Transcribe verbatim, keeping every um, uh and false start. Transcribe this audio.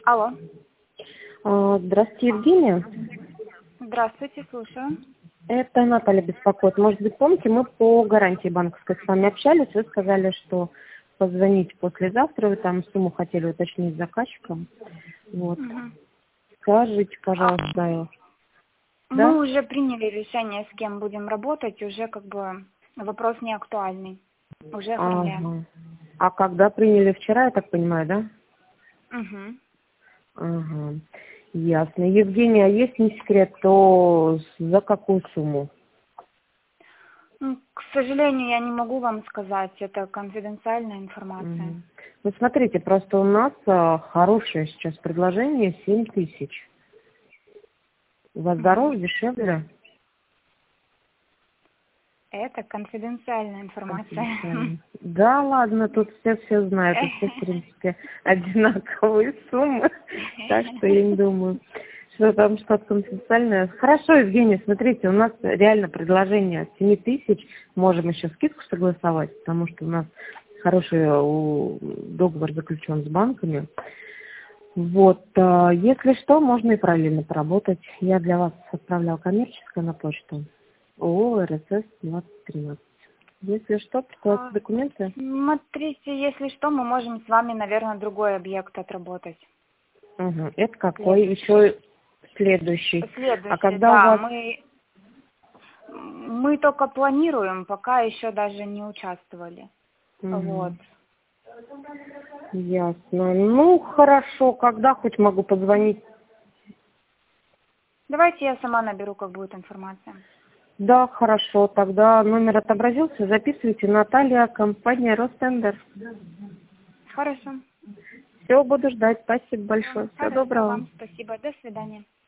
Алло. А, Здравствуйте, Евгения. Здравствуйте, слушаю. Это Наталья беспокоит. Может быть, помните, мы по гарантии банковской с вами общались. Вы сказали, что позвоните послезавтра. Вы там сумму хотели уточнить с заказчиком. Вот. Мгм. Скажите, пожалуйста. Да? Мы уже приняли решение, с кем будем работать. Уже как бы вопрос не актуальный. Уже оформляем. Ага. А когда приняли вчера, я так понимаю, да? Угу. Ага. Ясно. Евгения, а если не секрет, то за какую сумму? Ну, к сожалению, я не могу вам сказать. Это конфиденциальная информация. Мгм. Ну, смотрите, просто у нас а, хорошее сейчас предложение семь тысяч. У вас Мгм. дороже, дешевле? Это конфиденциальная информация. Конфиденциально. Да, ладно, тут все все знают, у всех, в принципе, одинаковые суммы, так что я не думаю, что там что-то конфиденциальное. Хорошо, Евгения, смотрите, у нас реально предложение от семи тысяч, можем еще скидку согласовать, потому что у нас хороший у, договор заключен с банками. Вот, а, если что, можно и параллельно поработать. Я для вас отправляла коммерческое на почту. ООО РСС двадцать тринадцать. Если что, присылайте А, документы. Смотрите, если что, мы можем с вами, наверное, другой объект отработать. Угу. Это какой? Следующий. Еще следующий. А Следующий, когда у да, вас... мы, мы только планируем, пока еще даже не участвовали. Вот. Угу. Ясно. Ну, хорошо. Когда хоть могу позвонить? Давайте я сама наберу, как будет информация. Да, хорошо. Тогда номер отобразился. Записывайте. Наталья, компания Ростендер. Хорошо. Все, буду ждать. Спасибо большое. Всего Хорошо, доброго. вам спасибо. До свидания.